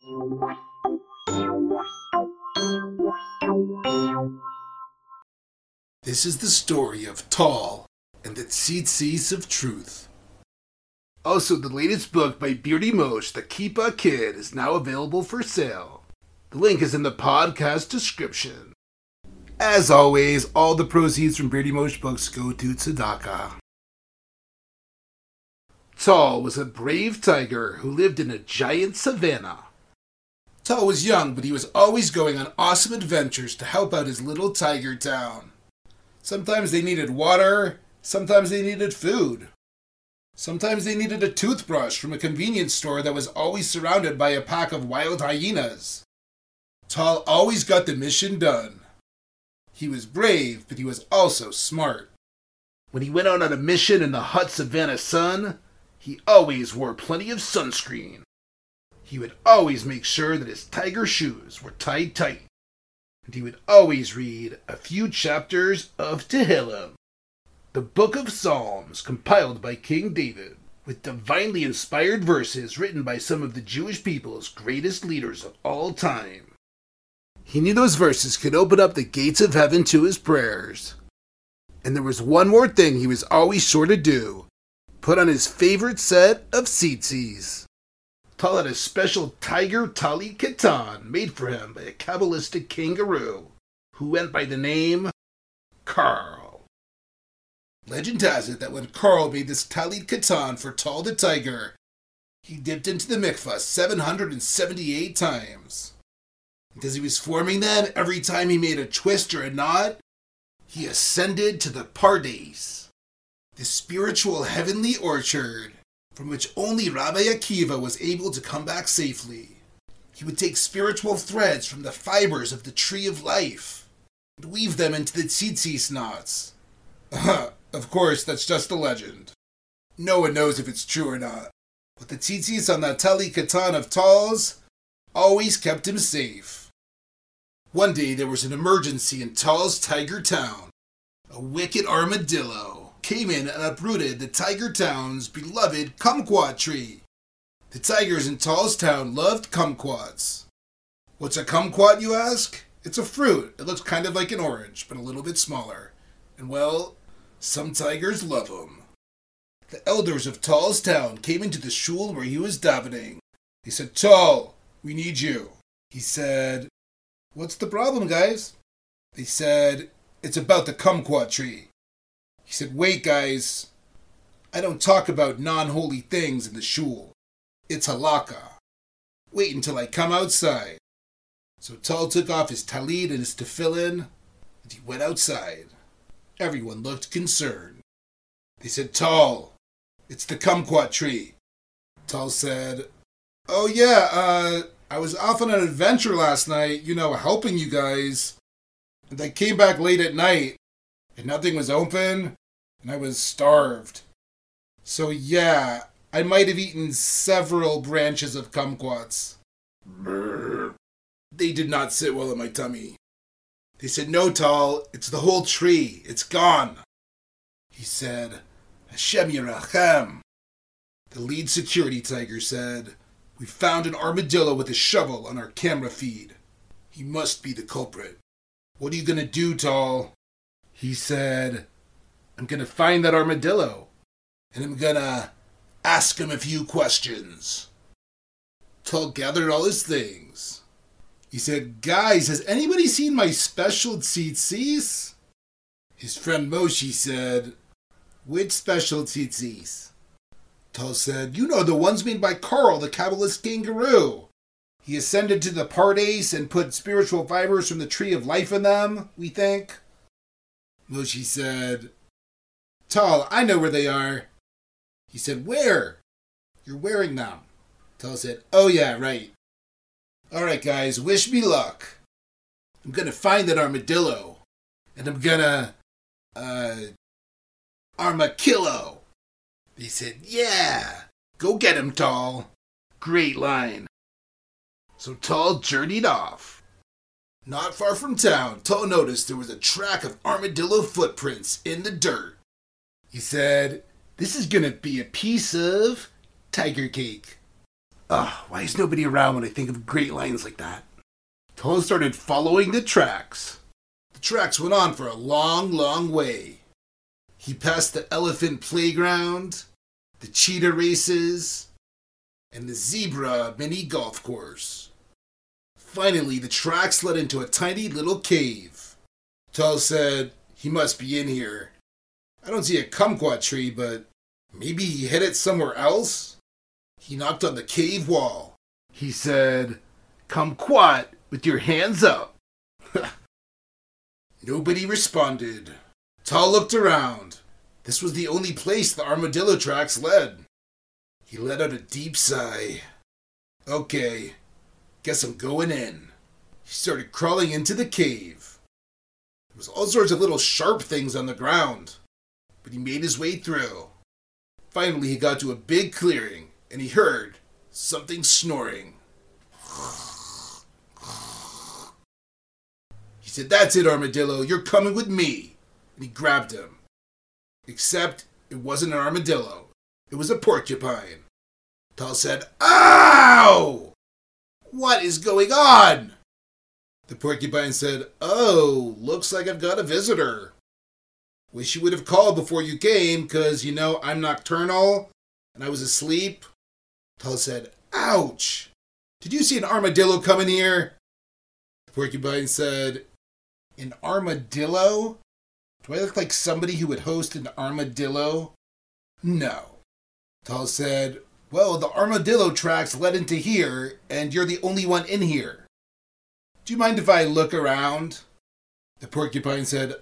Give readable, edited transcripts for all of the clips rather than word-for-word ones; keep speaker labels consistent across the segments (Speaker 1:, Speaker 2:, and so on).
Speaker 1: This is the story of Tall and the Tzitzis of Truth. Also, the latest book by Beardy Mosh, The Keepa Kid, is now available for sale. The link is in the podcast description. As always, all the proceeds from Beardy Mosh books go to Tzedakah. Tall was a brave tiger who lived in a giant savanna. Tall was young, but he was always going on awesome adventures to help out his little tiger town. Sometimes they needed water, sometimes they needed food. Sometimes they needed a toothbrush from a convenience store that was always surrounded by a pack of wild hyenas. Tall always got the mission done. He was brave, but he was also smart. When he went out on a mission in the hot savanna sun, he always wore plenty of sunscreen. He would always make sure that his tiger shoes were tied tight. And he would always read a few chapters of Tehillim, the Book of Psalms compiled by King David, with divinely inspired verses written by some of the Jewish people's greatest leaders of all time. He knew those verses could open up the gates of heaven to his prayers. And there was one more thing he was always sure to do: put on his favorite set of tzitzis. Tall had a special tiger talit katan made for him by a Kabbalistic kangaroo who went by the name Carl. Legend has it that when Carl made this talit katan for Tall the tiger, he dipped into the mikvah 778 times. And as he was forming them, every time he made a twist or a knot, he ascended to the Pardes, the spiritual heavenly orchard from which only Rabbi Akiva was able to come back safely. He would take spiritual threads from the fibers of the tree of life and weave them into the tzitzis knots. Of course, that's just a legend. No one knows if it's true or not. But the tzitzis on that talit katan of Tall's always kept him safe. One day there was an emergency in Tall's tiger town. A wicked armadillo came in and uprooted the tiger town's beloved kumquat tree. The tigers in Tall's town loved kumquats. What's a kumquat, you ask? It's a fruit. It looks kind of like an orange, but a little bit smaller. And well, some tigers love them. The elders of Tall's town came into the shul where he was davening. They said, "Tall, we need you." He said, "What's the problem, guys?" They said, "It's about the kumquat tree." He said, "Wait, guys. I don't talk about non-holy things in the shul. It's halakha. Wait until I come outside." So Tall took off his talit and his tefillin, and he went outside. Everyone looked concerned. They said, "Tall, it's the kumquat tree." Tall said, "Oh yeah, I was off on an adventure last night, helping you guys. And I came back late at night, and nothing was open, and I was starved. So yeah, I might have eaten several branches of kumquats. Brr. They did not sit well in my tummy." They said, "No, Tall, it's the whole tree. It's gone." He said, "Hashem Yerachem." The lead security tiger said, "We found an armadillo with a shovel on our camera feed. He must be the culprit. What are you going to do, Tall?" He said, "I'm going to find that armadillo, and I'm going to ask him a few questions." Tall gathered all his things. He said, "Guys, has anybody seen my special tzitzis?" His friend Moshe said, "Which special tzitzis?" Tall said, "The ones made by Carl, the Kabbalist kangaroo. He ascended to the Pardes and put spiritual fibers from the tree of life in them, we think." Moshe said, "Tall, I know where they are." He said, "Where?" "You're wearing them." Tall said, "Oh yeah, right. All right, guys, wish me luck. I'm going to find that armadillo, and I'm going to, armakillo." They said, "Yeah, go get him, Tall." Great line. So Tall journeyed off. Not far from town, Tall noticed there was a track of armadillo footprints in the dirt. He said, "This is going to be a piece of tiger cake." Why is nobody around when I think of great lines like that? Tall started following the tracks. The tracks went on for a long, long way. He passed the elephant playground, the cheetah races, and the zebra mini golf course. Finally, the tracks led into a tiny little cave. Tall said, he must be in here. I don't see a kumquat tree, but maybe he hid it somewhere else? He knocked on the cave wall. He said, "Kumquat, with your hands up." Nobody responded. Tall looked around. This was the only place the armadillo tracks led. He let out a deep sigh. Okay, guess I'm going in. He started crawling into the cave. There was all sorts of little sharp things on the ground, but he made his way through. Finally, he got to a big clearing, and he heard something snoring. He said, "That's it, Armadillo, you're coming with me." And he grabbed him. Except it wasn't an armadillo. It was a porcupine. Tall said, "Ow! What is going on?" The porcupine said, "Oh, looks like I've got a visitor. Wish you would have called before you came, 'cause, I'm nocturnal, and I was asleep." Tall said, "Ouch! Did you see an armadillo come in here?" The porcupine said, "An armadillo? Do I look like somebody who would host an armadillo?" "No." Tall said, "Well, the armadillo tracks led into here, and you're the only one in here. Do you mind if I look around?" The porcupine said,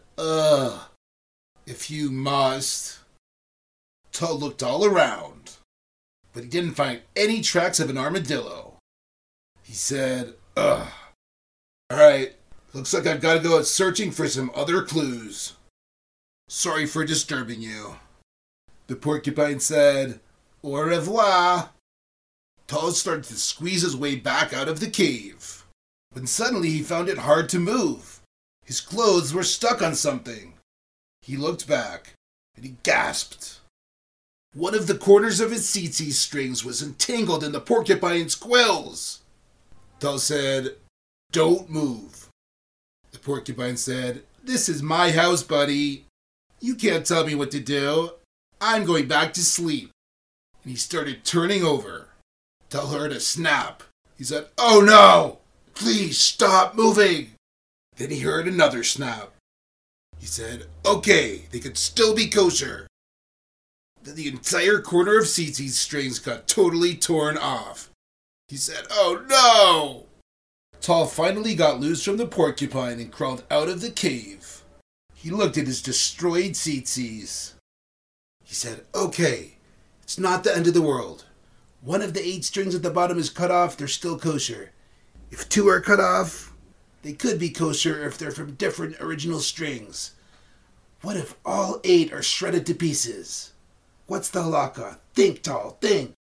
Speaker 1: "If you must." Tall looked all around, but he didn't find any tracks of an armadillo. He said, "All right, looks like I've got to go out searching for some other clues. Sorry for disturbing you." The porcupine said, "Au revoir." Tall started to squeeze his way back out of the cave, when suddenly he found it hard to move. His clothes were stuck on something. He looked back, and he gasped. One of the corners of his tsetse strings was entangled in the porcupine's quills. Tall said, "Don't move." The porcupine said, "This is my house, buddy. You can't tell me what to do. I'm going back to sleep." And he started turning over. Tall heard a snap. He said, "Oh no! Please stop moving." Then he heard another snap. He said, "Okay, they could still be kosher." Then the entire corner of tsetse strings got totally torn off. He said, "Oh no!" Tall finally got loose from the porcupine and crawled out of the cave. He looked at his destroyed tsetses. He said, "Okay, it's not the end of the world. One of the 8 strings at the bottom is cut off, they're still kosher. If 2 are cut off, they could be kosher if they're from different original strings. What if all 8 are shredded to pieces? What's the halakha? Think, Tall, think."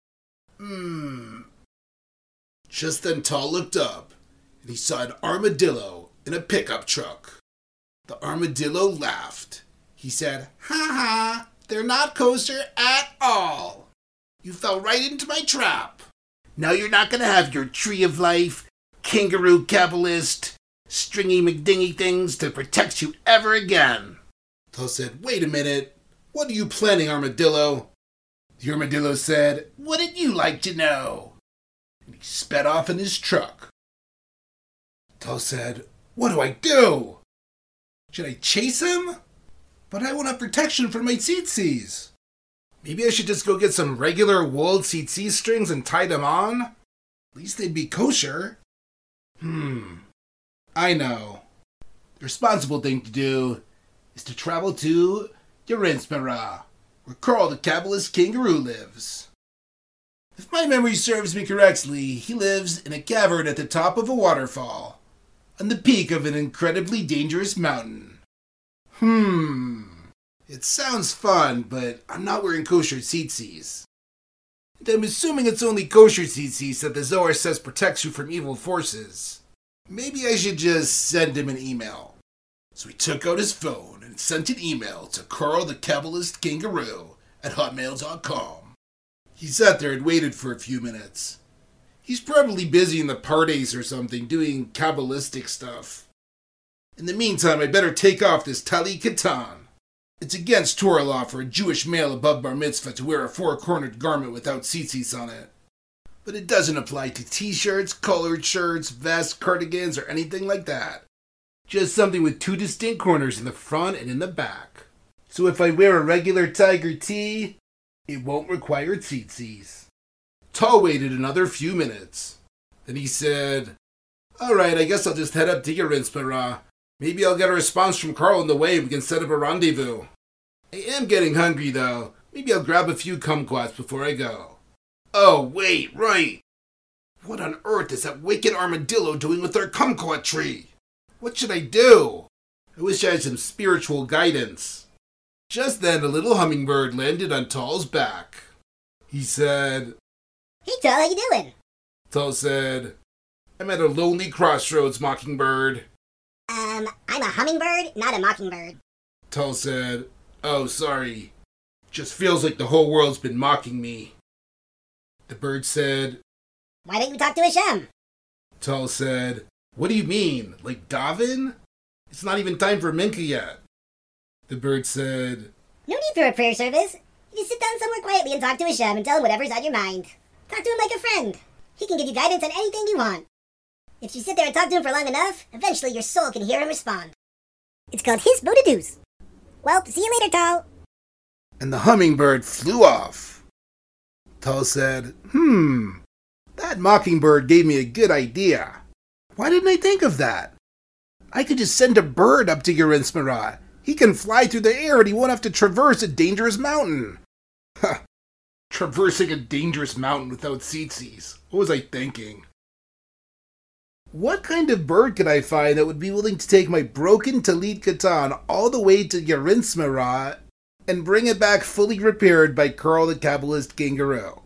Speaker 1: Just then Tall looked up, and he saw an armadillo in a pickup truck. The armadillo laughed. He said, "Ha ha, they're not kosher at all. You fell right into my trap. Now you're not going to have your tree of life, kangaroo Kabbalist, stringy McDingy things to protect you ever again." Tall said, "Wait a minute. What are you planning, Armadillo?" The armadillo said, "Wouldn't you like to know?" And he sped off in his truck. Tall said, "What do I do? Should I chase him? But I won't have protection for my tsetses. Maybe I should just go get some regular wool tsetse strings and tie them on? At least they'd be kosher." I know. The responsible thing to do is to travel to Yerinsmara, where Carl the Kabbalist kangaroo lives. If my memory serves me correctly, he lives in a cavern at the top of a waterfall, on the peak of an incredibly dangerous mountain. It sounds fun, but I'm not wearing kosher tsetses. And I'm assuming it's only kosher tsetses that the Zohar says protects you from evil forces. Maybe I should just send him an email. So he took out his phone and sent an email to Carl the Kabbalist Kangaroo at hotmail.com. He sat there and waited for a few minutes. He's probably busy in the Pardes or something, doing Kabbalistic stuff. In the meantime, I better take off this Tali Katan. It's against Torah law for a Jewish male above bar mitzvah to wear a four-cornered garment without tzitzis on it. But it doesn't apply to t-shirts, colored shirts, vests, cardigans, or anything like that. Just something with two distinct corners in the front and in the back. So if I wear a regular tiger tee, it won't require tzitzis. Tal waited another few minutes. Then he said, "Alright, I guess I'll just head up to Yerinsmara. Maybe I'll get a response from Carl on the way and we can set up a rendezvous. I am getting hungry though. Maybe I'll grab a few kumquats before I go. Oh, wait, right. What on earth is that wicked armadillo doing with our kumquat tree? What should I do? I wish I had some spiritual guidance." Just then, a little hummingbird landed on Tal's back. He said,
Speaker 2: "Hey, Tal, how you doing?"
Speaker 1: Tal said, "I'm at a lonely crossroads, Mockingbird."
Speaker 2: I'm a hummingbird, not a mockingbird."
Speaker 1: Tal said, "Oh, sorry. Just feels like the whole world's been mocking me." The bird said,
Speaker 2: "Why don't you talk to Hashem?"
Speaker 1: Tal said, "What do you mean? Like Davin? It's not even time for Mincha yet." The bird said,
Speaker 2: "No need for a prayer service. You just sit down somewhere quietly and talk to Hashem and tell him whatever's on your mind. Talk to him like a friend. He can give you guidance on anything you want. If you sit there and talk to him for long enough, eventually your soul can hear him respond. It's called his Buddha-doos. Well, see you later, Tal."
Speaker 1: And the hummingbird flew off. Tal said, that mockingbird gave me a good idea. Why didn't I think of that? I could just send a bird up to Yerinsmara. He can fly through the air and he won't have to traverse a dangerous mountain. Traversing a dangerous mountain without tzitzis. What was I thinking? What kind of bird could I find that would be willing to take my broken Talit Katan all the way to Yerinsmara and bring it back fully repaired by Carl the Kabbalist Kangaroo?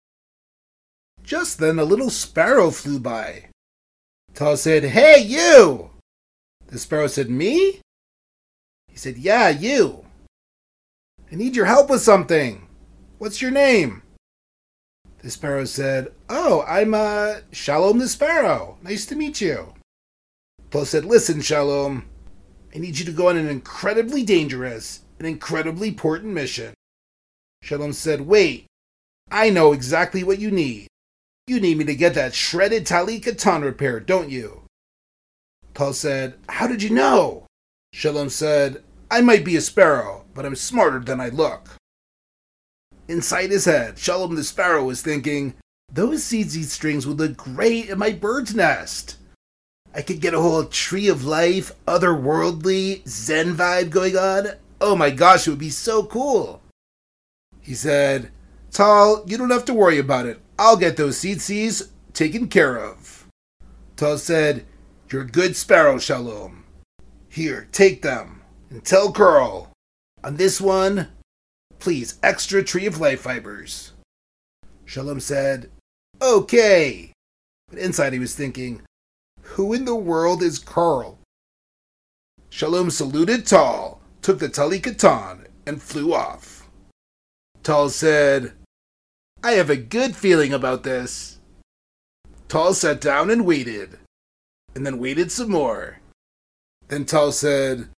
Speaker 1: Just then a little sparrow flew by. Tal said, "Hey, you!" The sparrow said, "Me?" He said, "Yeah, you. I need your help with something. What's your name?" The sparrow said, "Oh, I'm Shalom the Sparrow. Nice to meet you." Tal said, "Listen, Shalom, I need you to go on an incredibly dangerous and incredibly important mission." Shalom said, "Wait, I know exactly what you need. You need me to get that shredded Talit Katan repaired, don't you?" Tal said, "How did you know?" Shalom said, "I might be a sparrow, but I'm smarter than I look." Inside his head, Shalom the Sparrow was thinking, those tzitzit strings would look great in my bird's nest. I could get a whole tree of life, otherworldly, Zen vibe going on. Oh my gosh, it would be so cool. He said, "Tal, you don't have to worry about it. I'll get those tzitzis taken care of." Tal said, "You're a good sparrow, Shalom. Here, take them, and tell Carl, on this one, please, extra tree of life fibers." Shalom said, "Okay." But inside he was thinking, who in the world is Carl? Shalom saluted Tal, took the Talit Katan, and flew off. Tal said, "I have a good feeling about this." Tal sat down and waited, and then waited some more. Then Tal said,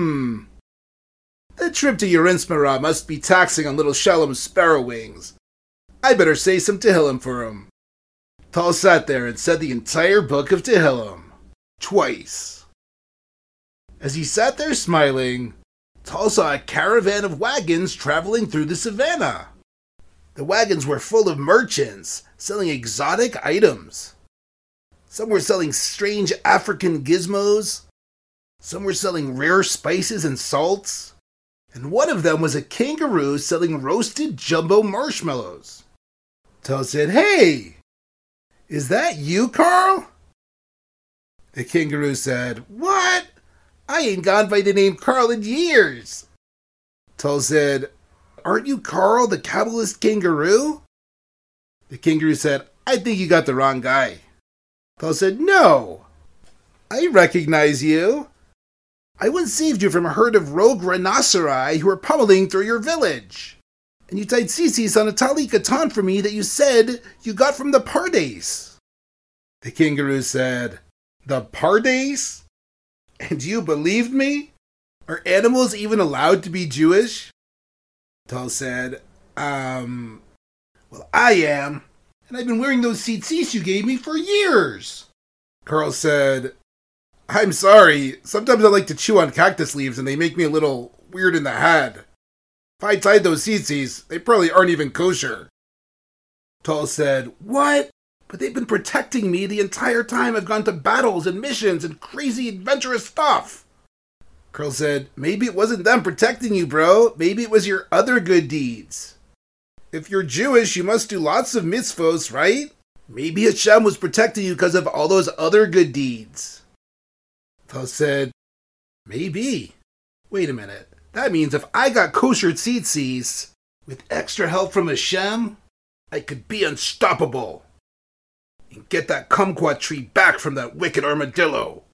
Speaker 1: "The trip to Yerinsmara must be taxing on little Shalom's sparrow wings. I better say some Tehillim for him." Tal sat there and said the entire book of Tehillim, twice. As he sat there smiling, Tal saw a caravan of wagons traveling through the savannah. The wagons were full of merchants selling exotic items. Some were selling strange African gizmos. Some were selling rare spices and salts. And one of them was a kangaroo selling roasted jumbo marshmallows. Tal said, "Hey, is that you, Carl?" The kangaroo said, "What? I ain't gone by the name Carl in years." Tal said, "Aren't you Carl, the Kabbalist Kangaroo?" The kangaroo said, "I think you got the wrong guy." Tal said, "No, I recognize you. I once saved you from a herd of rogue rhinoceri who were pummeling through your village. and you tied tzitzis on a tali katan for me that you said you got from the Pardes. The kangaroo said, The Pardes? And you believed me? Are animals even allowed to be Jewish? Tal said, well, I am, and I've been wearing those tzitzis you gave me for years. Carl said, I'm sorry, sometimes I like to chew on cactus leaves and they make me a little weird in the head. If I tied those tzitzis, they probably aren't even kosher. Tal said, What? But they've been protecting me the entire time I've gone to battles and missions and crazy adventurous stuff. Carl said, Maybe it wasn't them protecting you, bro. Maybe it was your other good deeds. If you're Jewish, you must do lots of mitzvos, right? Maybe Hashem was protecting you because of all those other good deeds. Tal said, Maybe. Wait a minute. That means if I got kosher tzitzis, with extra help from Hashem, I could be unstoppable. And get that kumquat tree back from that wicked armadillo.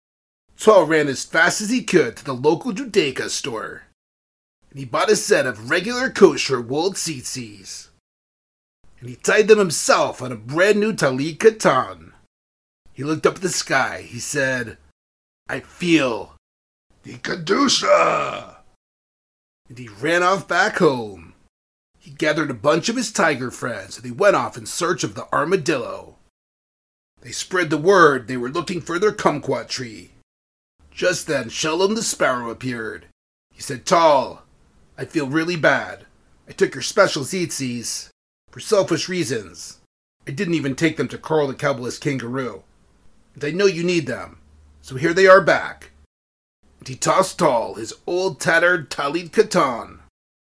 Speaker 1: Tal ran as fast as he could to the local Judaica store. And he bought a set of regular kosher wool tzitzis. And he tied them himself on a brand new talit katan. He looked up at the sky. He said, I feel the Kedusha. And he ran off back home. He gathered a bunch of his tiger friends and they went off in search of the armadillo. They spread the word they were looking for their kumquat tree. Just then, Shalom the sparrow appeared. He said, Tal, I feel really bad. I took your special tzitzis for selfish reasons. I didn't even take them to Carl the Kabbalist kangaroo. And I know you need them, so here they are back. And he tossed Tal his old tattered talit katan.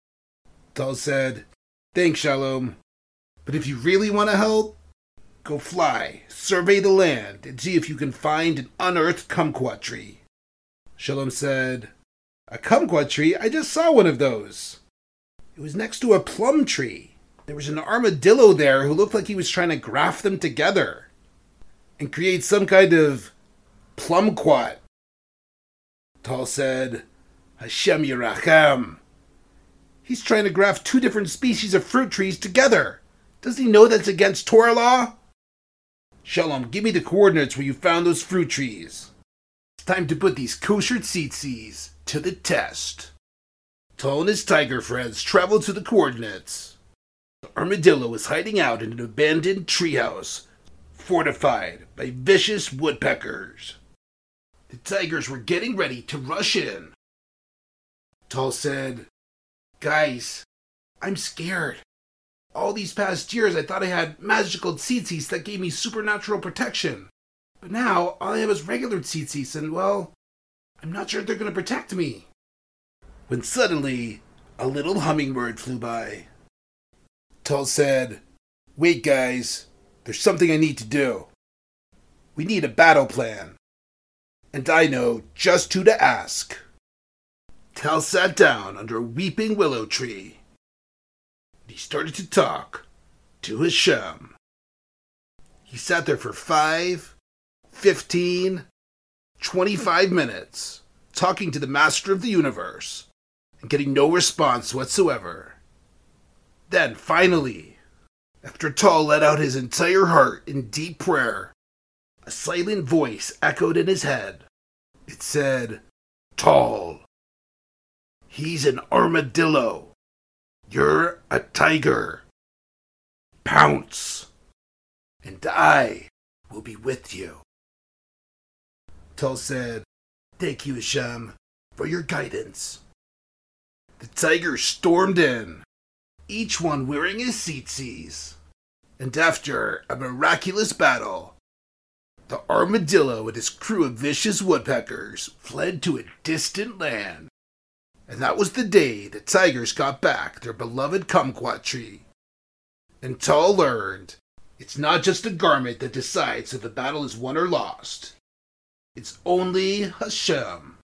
Speaker 1: Tal said, Thanks, Shalom. But if you really want to help, go fly, survey the land, and see if you can find an unearthed kumquat tree. Shalom said, A kumquat tree? I just saw one of those. It was next to a plum tree. There was an armadillo there who looked like he was trying to graft them together and create some kind of plumquat. Tal said, Hashem Yerachem. He's trying to graft two different species of fruit trees together. Does he know that's against Torah law? Shalom, give me the coordinates where you found those fruit trees. It's time to put these kosher tzitzis to the test. Tal and his tiger friends traveled to the coordinates. The armadillo was hiding out in an abandoned treehouse, fortified by vicious woodpeckers. The tigers were getting ready to rush in. Tal said, Guys, I'm scared. All these past years I thought I had magical tzitzis that gave me supernatural protection. But now all I have is regular tzitzis and, well, I'm not sure they're going to protect me. When suddenly, a little hummingbird flew by. Tal said, Wait guys, there's something I need to do. We need a battle plan. And I know just who to ask. Tal sat down under a weeping willow tree. He started to talk to Hashem. He sat there for 5, 15, 25 minutes, talking to the master of the universe, and getting no response whatsoever. Then, finally, after Tal let out his entire heart in deep prayer, a silent voice echoed in his head. It said, Tal, he's an armadillo. You're a tiger. Pounce, and I will be with you. Tal said, Thank you, Hashem, for your guidance. The tigers stormed in, each one wearing his tzitzis, and after a miraculous battle, the armadillo and his crew of vicious woodpeckers fled to a distant land. And that was the day the tigers got back their beloved kumquat tree. And Tal learned, it's not just a garment that decides if the battle is won or lost. It's only Hashem.